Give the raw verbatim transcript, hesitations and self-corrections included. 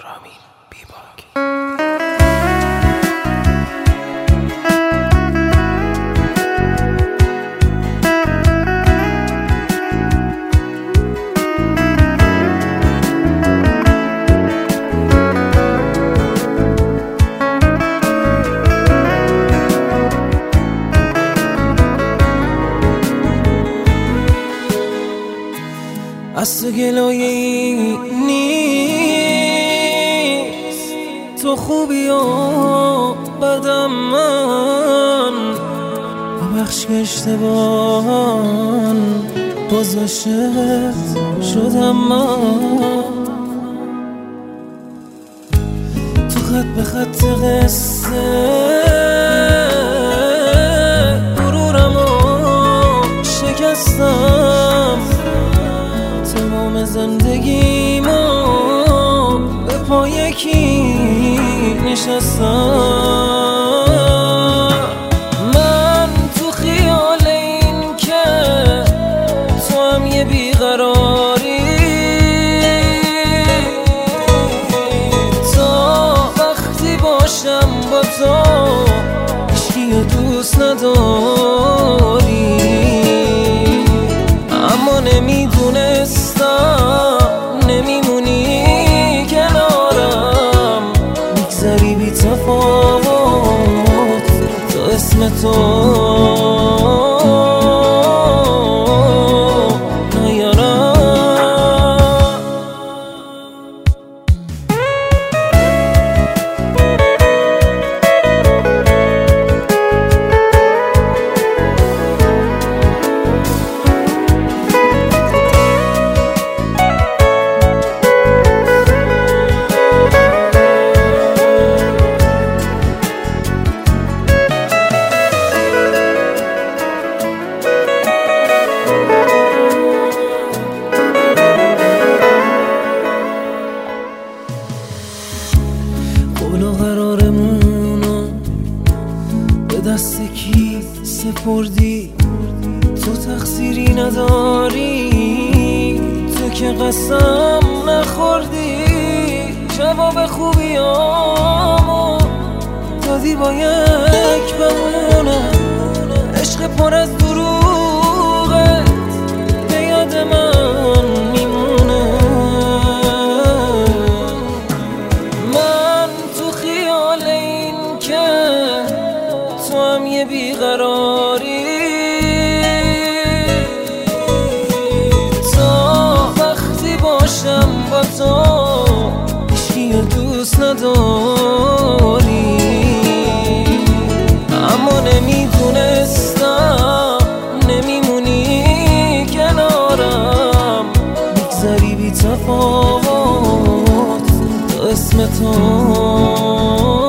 رامین بیباک. از تو گلایه‌ای نیست، تو خوبی و بدم من ببخش که اشتباهان باز عاشقت شدم من. تو خط به خط قصه غرورمو شکستم، تمام زندگیمو به پای کی نشستم. من تو خیال این که تو هم یه بیقراری، تا وقتی باشم با تو هیچکی رو دوست نداری، اما نمیدونستم نمیمونی کنارم، میگذری بی تفاوت تو اسم تو نیارم. قول و قرارمونو به دست کی سپردی؟ تو تقصیری نداری، تو که قسم نخوردی، جواب خوبیامو دادی با یک بمونه. عشق پر از دروغت به یاد من میمونه. تو هم یه بیقراری، تا وقتی باشم با تو هیچکی رو دوست نداری، اما نمیدونستم نمیمونی کنارم، میگذری بی تفاوت تو اسم تو